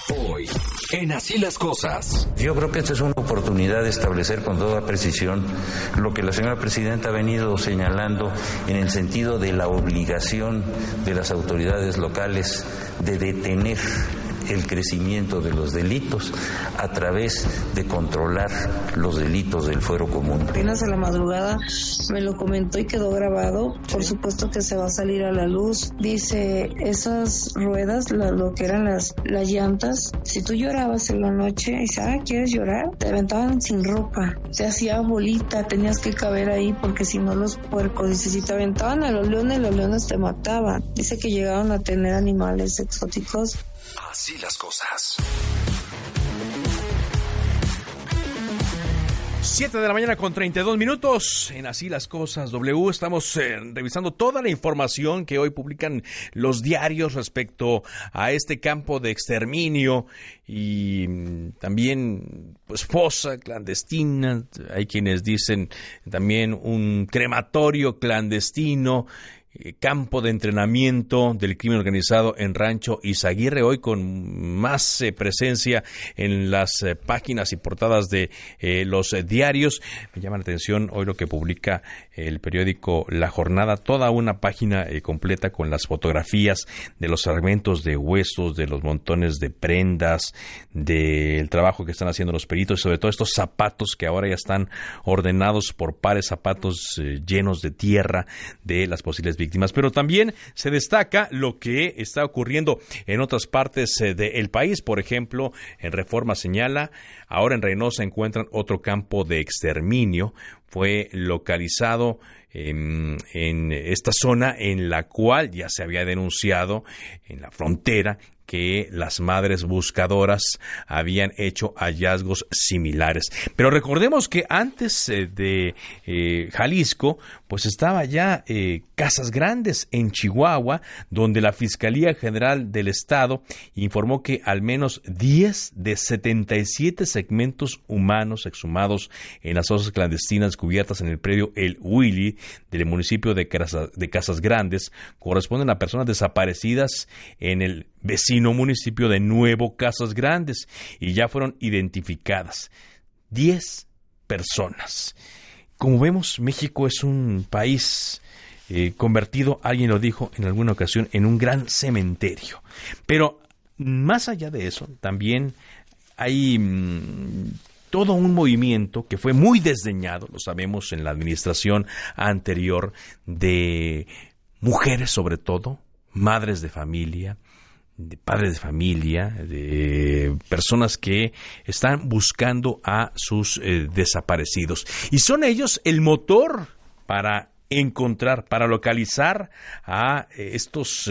Hoy, en Así las Cosas. Yo creo que esta es una oportunidad de establecer con toda precisión lo que la señora presidenta ha venido señalando en el sentido de la obligación de las autoridades locales de detener el crecimiento de los delitos a través de controlar los delitos del fuero común. Apenas a la madrugada me lo comentó y quedó grabado. Por supuesto que se va a salir a la luz. Dice, esas ruedas, lo que eran las llantas, si tú llorabas en la noche, dice, ¿quieres llorar? Te aventaban sin ropa, se hacía bolita, tenías que caber ahí porque si no los puercos, dice, si te aventaban a los leones te mataban. Dice que llegaron a tener animales exóticos. Así las cosas. 7:32 en Así las Cosas W. Estamos revisando toda la información que hoy publican los diarios respecto a este campo de exterminio y también pues fosa clandestina. Hay quienes dicen también un crematorio clandestino, campo de entrenamiento del crimen organizado en Rancho Izaguirre, hoy con más presencia en las páginas y portadas de los diarios. Me llama la atención hoy lo que publica el periódico La Jornada, toda una página completa con las fotografías de los fragmentos de huesos, de los montones de prendas, del trabajo que están haciendo los peritos y sobre todo estos zapatos que ahora ya están ordenados por pares, zapatos llenos de tierra de las posibles víctimas. Pero también se destaca lo que está ocurriendo en otras partes del país. Por ejemplo, en Reforma señala, ahora en Reynosa encuentran otro campo de exterminio. Fue localizado en esta zona en la cual ya se había denunciado en la frontera que las madres buscadoras habían hecho hallazgos similares. Pero recordemos que antes de Jalisco, pues estaba ya Casas Grandes en Chihuahua, donde la Fiscalía General del Estado informó que al menos 10 de 77 segmentos humanos exhumados en las fosas clandestinas cubiertas en el predio El Willy del municipio de Casas Grandes corresponden a personas desaparecidas en el vecino municipio de Nuevo Casas Grandes y ya fueron identificadas 10 personas. Como vemos, México es un país convertido, alguien lo dijo en alguna ocasión, en un gran cementerio. Pero más allá de eso, también hay todo un movimiento que fue muy desdeñado, lo sabemos, en la administración anterior, de mujeres sobre todo, madres de familia, de padres de familia, de personas que están buscando a sus desaparecidos. Y son ellos el motor para encontrar, para localizar a estos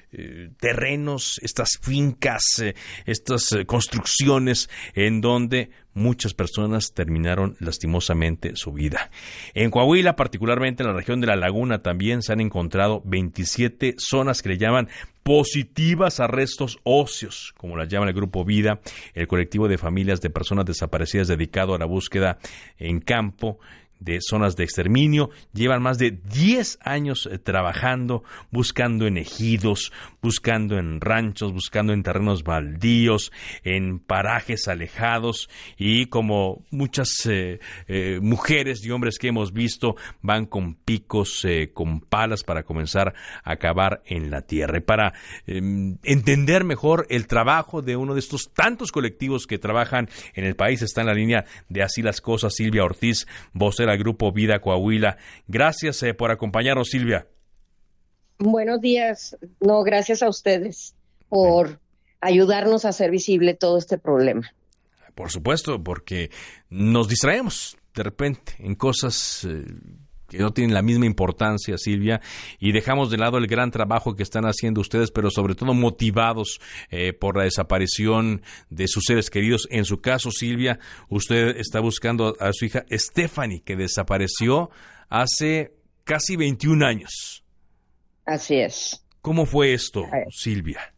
terrenos, estas fincas, estas construcciones en donde muchas personas terminaron lastimosamente su vida. En Coahuila, particularmente en la región de La Laguna, también se han encontrado 27 zonas que le llaman positivas a restos óseos, como las llama el Grupo Vida, el colectivo de familias de personas desaparecidas dedicado a la búsqueda en campo de zonas de exterminio. Llevan más de 10 años trabajando, buscando en ejidos, buscando en ranchos, buscando en terrenos baldíos, en parajes alejados, y como muchas mujeres y hombres que hemos visto, van con picos, con palas para comenzar a cavar en la tierra. Y para entender mejor el trabajo de uno de estos tantos colectivos que trabajan en el país, está en la línea de Así las Cosas Silvia Ortiz, vocera del Grupo Vida Coahuila. Gracias por acompañarnos, Silvia. Buenos días. No, gracias a ustedes por ayudarnos a hacer visible todo este problema. Por supuesto, porque nos distraemos de repente en cosas que no tienen la misma importancia, Silvia, y dejamos de lado el gran trabajo que están haciendo ustedes, pero sobre todo motivados por la desaparición de sus seres queridos. En su caso, Silvia, usted está buscando a su hija Stephanie, que desapareció hace casi 21 años. Así es. ¿Cómo fue esto, Silvia?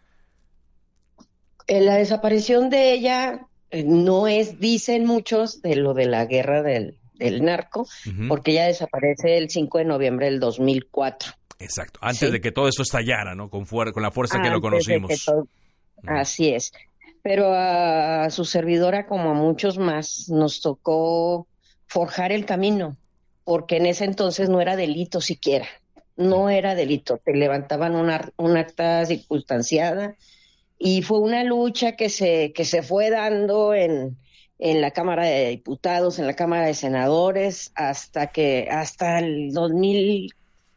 La desaparición de ella no es, dicen muchos, de lo de la guerra del narco, porque ella desaparece el 5 de noviembre del 2004. Exacto, antes de que todo esto estallara, ¿no? Con la fuerza que lo conocimos. Así es. pero a su servidora, como a muchos más, nos tocó forjar el camino, porque en ese entonces no era delito siquiera, no era delito, te levantaban un acta circunstanciada y fue una lucha que se fue dando en la Cámara de Diputados, en la Cámara de Senadores, hasta el 2000,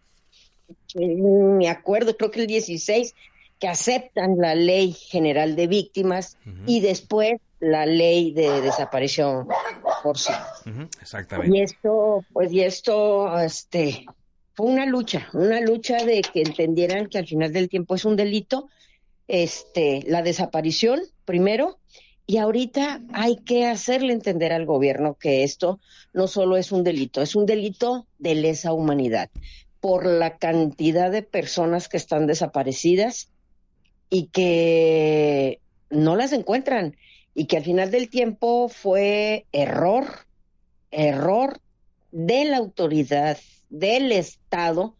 me acuerdo, creo que el 16, que aceptan la Ley General de Víctimas y después la Ley de Desaparición Forzada. Exactamente. Y esto fue una lucha de que entendieran que al final del tiempo es un delito, la desaparición primero, y ahorita hay que hacerle entender al gobierno que esto no solo es un delito de lesa humanidad, por la cantidad de personas que están desaparecidas y que no las encuentran, y que al final del tiempo fue error de la autoridad, del Estado,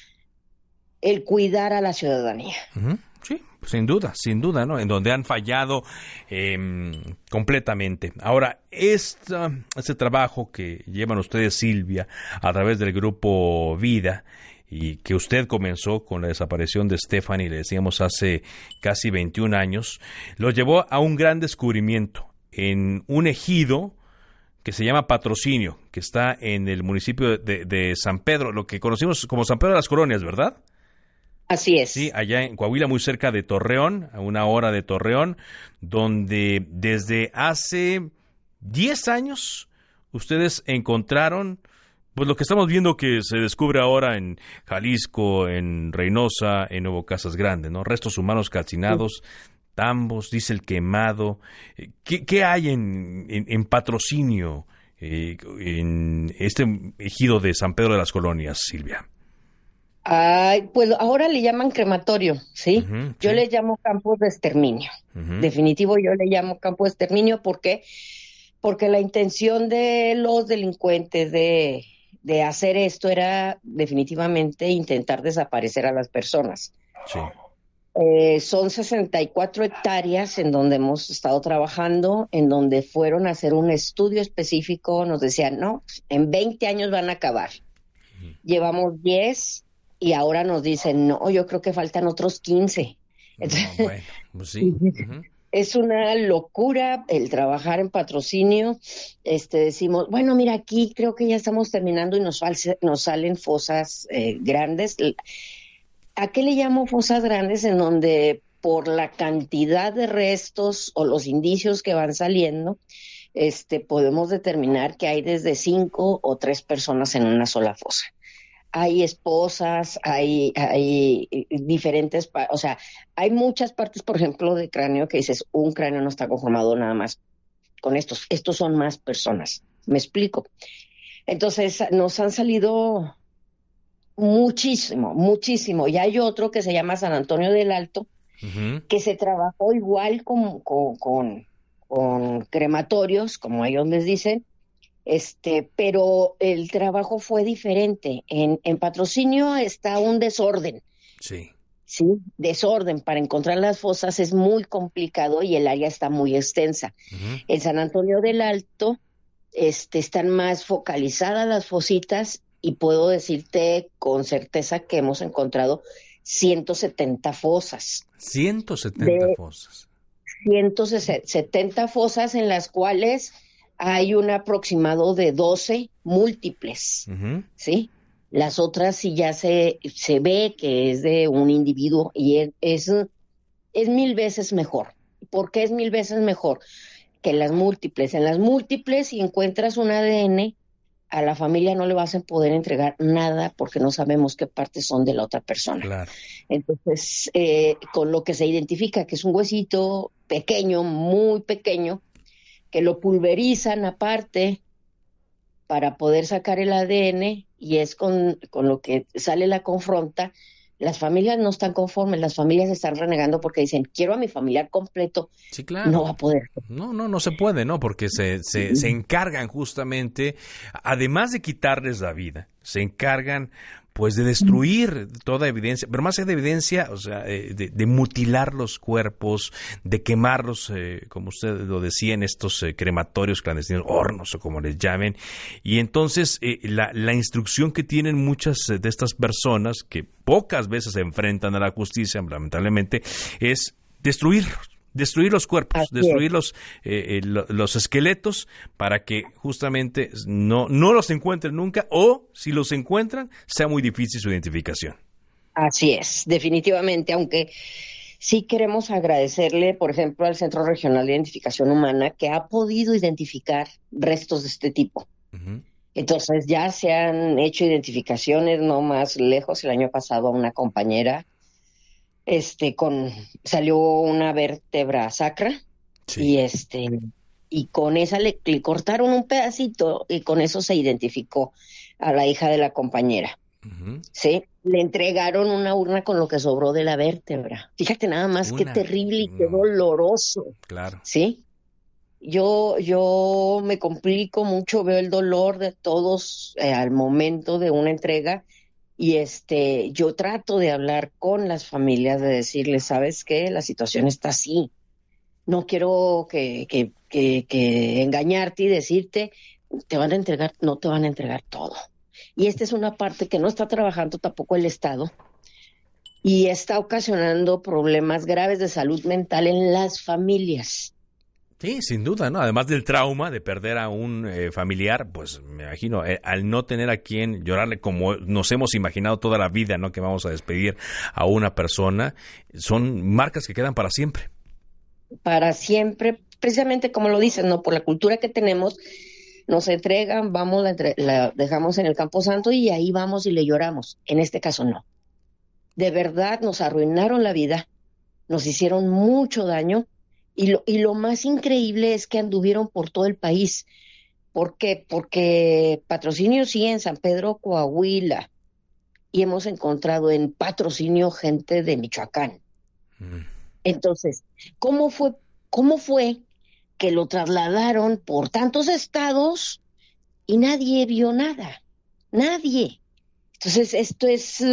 el cuidar a la ciudadanía. Sí, sin duda, ¿no? En donde han fallado completamente. Ahora, este trabajo que llevan ustedes, Silvia, a través del grupo Vida, y que usted comenzó con la desaparición de Stephanie, le decíamos, hace casi 21 años, lo llevó a un gran descubrimiento en un ejido que se llama Patrocinio, que está en el municipio de San Pedro, lo que conocimos como San Pedro de las Colonias, ¿verdad? Así es. Sí, allá en Coahuila, muy cerca de Torreón, a una hora de Torreón, donde desde hace 10 años ustedes encontraron, pues lo que estamos viendo que se descubre ahora en Jalisco, en Reynosa, en Nuevo Casas Grande, ¿no? Restos humanos calcinados, tambos, diésel quemado. ¿Qué hay en Patrocinio, en este ejido de San Pedro de las Colonias, Silvia? Ay, pues ahora le llaman crematorio, ¿sí? Yo le llamo campo de exterminio. Definitivo, yo le llamo campo de exterminio porque la intención de los delincuentes de hacer esto era definitivamente intentar desaparecer a las personas. Sí. Son 64 hectáreas en donde hemos estado trabajando, en donde fueron a hacer un estudio específico, nos decían, no, en 20 años van a acabar. Llevamos 10 y ahora nos dicen, no, yo creo que faltan otros 15. Entonces, no, bueno, pues sí. Es una locura el trabajar en Patrocinio. Decimos, bueno, mira, aquí creo que ya estamos terminando y nos salen fosas grandes. ¿A qué le llamo fosas grandes? En donde por la cantidad de restos o los indicios que van saliendo, podemos determinar que hay desde 5 o 3 personas en una sola fosa. Hay esposas, hay diferentes, o sea, hay muchas partes, por ejemplo, de cráneo que dices, un cráneo no está conformado nada más con estos son más personas, ¿me explico? Entonces, nos han salido muchísimo, y hay otro que se llama San Antonio del Alto, que se trabajó igual con crematorios, como ellos les dicen, pero el trabajo fue diferente. En Patrocinio está un desorden. Sí, desorden. Para encontrar las fosas es muy complicado y el área está muy extensa. En San Antonio del Alto están más focalizadas las fositas y puedo decirte con certeza que hemos encontrado 170 fosas. 170 fosas. 170 fosas en las cuales hay un aproximado de 12 múltiples, ¿sí? Las otras sí ya se ve que es de un individuo y es 1000 veces mejor. ¿Por qué es 1000 veces mejor que las múltiples? En las múltiples, si encuentras un ADN, a la familia no le vas a poder entregar nada porque no sabemos qué partes son de la otra persona. Claro. Entonces, con lo que se identifica que es un huesito pequeño, muy pequeño, que lo pulverizan aparte para poder sacar el ADN, y es con lo que sale la confronta. Las familias no están conformes, las familias están renegando porque dicen, quiero a mi familiar completo. Sí, claro. No va a poder. No se puede, ¿no? Porque se encargan justamente, además de quitarles la vida, se encargan pues de destruir toda evidencia, pero más allá de evidencia, o sea, de mutilar los cuerpos, de quemarlos, como usted lo decía, en estos crematorios clandestinos, hornos o como les llamen, y entonces la instrucción que tienen muchas de estas personas, que pocas veces se enfrentan a la justicia, lamentablemente, es destruir los cuerpos, destruir los esqueletos para que justamente no los encuentren nunca, o si los encuentran sea muy difícil su identificación. Así es, definitivamente, aunque sí queremos agradecerle, por ejemplo, al Centro Regional de Identificación Humana, que ha podido identificar restos de este tipo. Uh-huh. Entonces ya se han hecho identificaciones, no más lejos, el año pasado a una compañera salió una vértebra sacra, sí. Y con esa le cortaron un pedacito y con eso se identificó a la hija de la compañera. Uh-huh. Sí, le entregaron una urna con lo que sobró de la vértebra. Fíjate nada más qué terrible y qué doloroso. Claro. Sí. Yo me complico mucho, veo el dolor de todos al momento de una entrega. Y yo trato de hablar con las familias, de decirles, ¿sabes qué? La situación está así. No quiero que engañarte y decirte, te van a entregar, no te van a entregar todo. Y esta es una parte que no está trabajando tampoco el Estado y está ocasionando problemas graves de salud mental en las familias. Sí, sin duda, ¿no? Además del trauma de perder a un familiar, pues me imagino, al no tener a quien llorarle como nos hemos imaginado toda la vida, ¿no? Que vamos a despedir a una persona, son marcas que quedan para siempre. Para siempre, precisamente como lo dicen, ¿no? Por la cultura que tenemos, nos entregan, la dejamos en el Camposanto y ahí vamos y le lloramos. En este caso no. De verdad nos arruinaron la vida, nos hicieron mucho daño. Y lo más increíble es que anduvieron por todo el país. ¿Por qué? Porque Patrocinio sí en San Pedro, Coahuila, y hemos encontrado en Patrocinio gente de Michoacán. Entonces, ¿cómo fue que lo trasladaron por tantos estados y nadie vio nada? Nadie. Entonces, esto es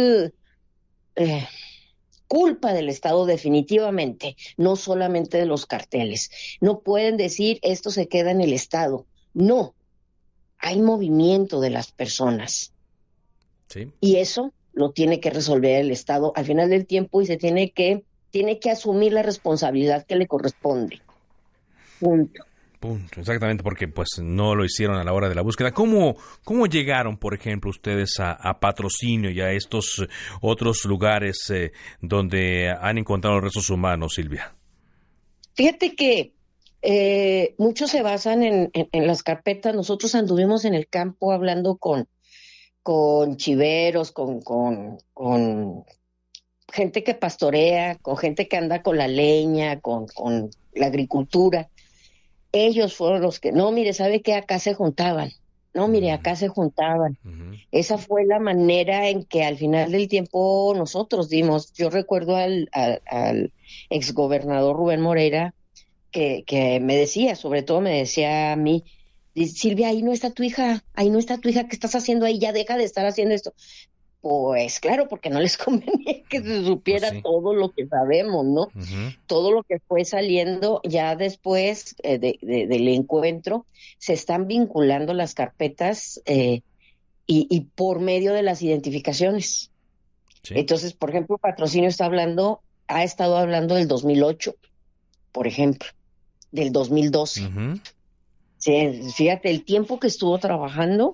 culpa del Estado definitivamente, no solamente de los carteles. No pueden decir esto se queda en el Estado. No, hay movimiento de las personas. Sí. Y eso lo tiene que resolver el Estado al final del tiempo y se tiene que asumir la responsabilidad que le corresponde. Punto. Exactamente, porque pues no lo hicieron a la hora de la búsqueda. ¿Cómo llegaron, por ejemplo, ustedes a Patrocinio y a estos otros lugares donde han encontrado restos humanos, Silvia? Fíjate que muchos se basan en las carpetas. Nosotros anduvimos en el campo hablando con chiveros, con gente que pastorea, con gente que anda con la leña, con la agricultura. Ellos fueron los que, no, mire, ¿sabe qué? Acá se juntaban. No, mire, acá se juntaban. Uh-huh. Esa fue la manera en que al final del tiempo nosotros dimos. Yo recuerdo al exgobernador Rubén Moreira que me decía, sobre todo me decía a mí, Silvia, ahí no está tu hija, ¿qué estás haciendo ahí? Ya deja de estar haciendo esto. Pues claro, porque no les convenía que se supiera pues sí. Todo lo que sabemos, ¿no? Uh-huh. Todo lo que fue saliendo ya después del encuentro, se están vinculando las carpetas y por medio de las identificaciones. Sí. Entonces, por ejemplo, Patrocinio ha estado hablando del 2008, por ejemplo, del 2012. Uh-huh. Sí, fíjate, el tiempo que estuvo trabajando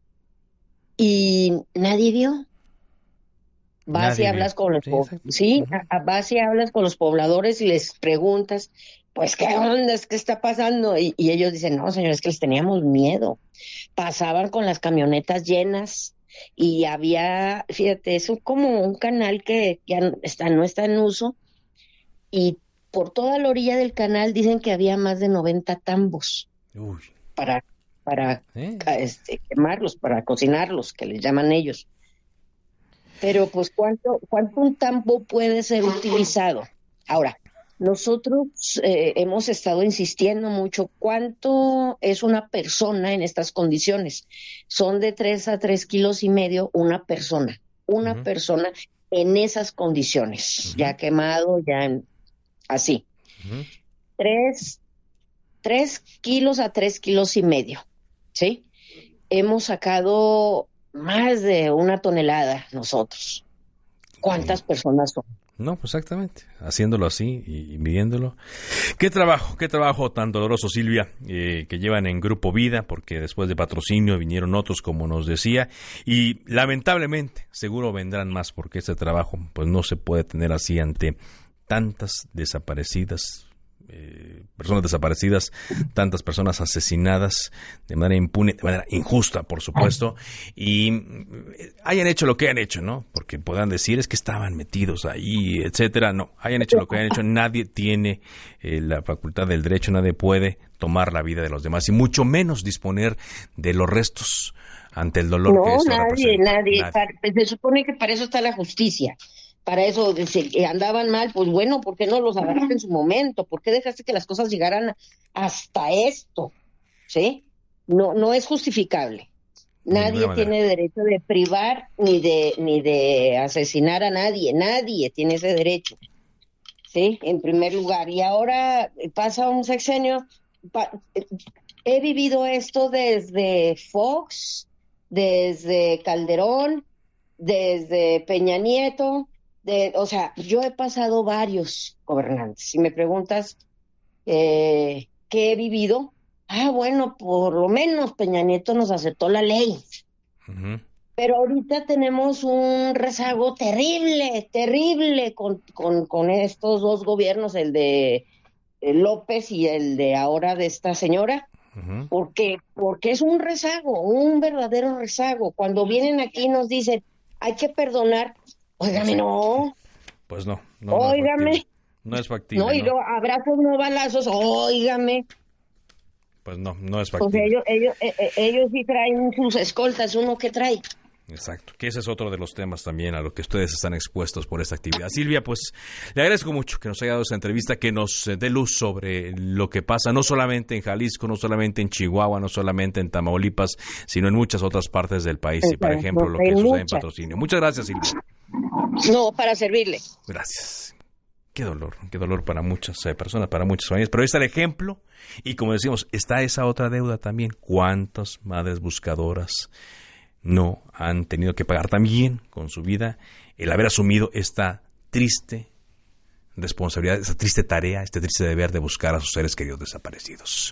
y nadie vio. Vas y hablas con los vas y hablas con los pobladores y les preguntas, pues, ¿qué onda? ¿Qué está pasando? Y ellos dicen, no, señores, es que les teníamos miedo. Pasaban con las camionetas llenas y había, fíjate, es como un canal que ya no está en uso y por toda la orilla del canal dicen que había más de 90 tambos. Uy. para quemarlos, para cocinarlos, que les llaman ellos. Pero pues ¿cuánto un tambo puede ser utilizado? Ahora, Nosotros hemos estado insistiendo mucho cuánto es una persona en estas condiciones. Son de 3 a 3,5 kilos una persona en esas condiciones, ya quemado, así. 3 kilos a 3,5 kilos, ¿sí? Hemos sacado más de 1 tonelada nosotros. ¿Cuántas personas son? No, pues exactamente, haciéndolo así y midiéndolo. Qué trabajo tan doloroso, Silvia, que llevan en Grupo Vida, porque después de Patrocinio vinieron otros, como nos decía, y lamentablemente seguro vendrán más, porque este trabajo pues no se puede tener así ante tantas desaparecidas, personas desaparecidas, tantas personas asesinadas de manera impune, de manera injusta, por supuesto, y hayan hecho lo que hayan hecho, ¿no? Porque podrán decir es que estaban metidos ahí, etcétera. No, hayan hecho lo que hayan hecho, nadie tiene la facultad del derecho, nadie puede tomar la vida de los demás y mucho menos disponer de los restos ante el dolor que eso representa. Nadie. Se supone que para eso está la justicia. Para eso, si andaban mal, pues bueno, ¿por qué no los agarraste en su momento? ¿Por qué dejaste que las cosas llegaran hasta esto? ¿Sí? No es justificable. Nadie tiene derecho de privar ni de asesinar a nadie. Nadie tiene ese derecho. ¿Sí? En primer lugar. Y ahora pasa un sexenio. He vivido esto desde Fox, desde Calderón, desde Peña Nieto. O sea, yo he pasado varios gobernantes. Si me preguntas qué he vivido, bueno, por lo menos Peña Nieto nos aceptó la ley. Uh-huh. Pero ahorita tenemos un rezago terrible con estos dos gobiernos, el de López y el de ahora de esta señora. Uh-huh. Porque es un rezago, un verdadero rezago. Cuando vienen aquí y nos dicen, hay que perdonar. Óigame, no. Pues no. Óigame. No es factible. No, y luego abrazos, no balazos. Óigame. Pues no es factible. Ellos sí traen sus escoltas. ¿Uno qué trae? Exacto, que ese es otro de los temas también a los que ustedes están expuestos por esta actividad. Silvia, pues le agradezco mucho que nos haya dado esta entrevista, que nos dé luz sobre lo que pasa, no solamente en Jalisco, no solamente en Chihuahua, no solamente en Tamaulipas, sino en muchas otras partes del país. Y, por ejemplo, lo que sucede en Patrocinio. Muchas gracias, Silvia. No, para servirle. Gracias. Qué dolor para muchas personas, para muchas familias. Pero ahí está el ejemplo y, como decimos, está esa otra deuda también. ¿Cuántas madres buscadoras no han tenido que pagar también con su vida el haber asumido esta triste responsabilidad, esta triste tarea, este triste deber de buscar a sus seres queridos desaparecidos?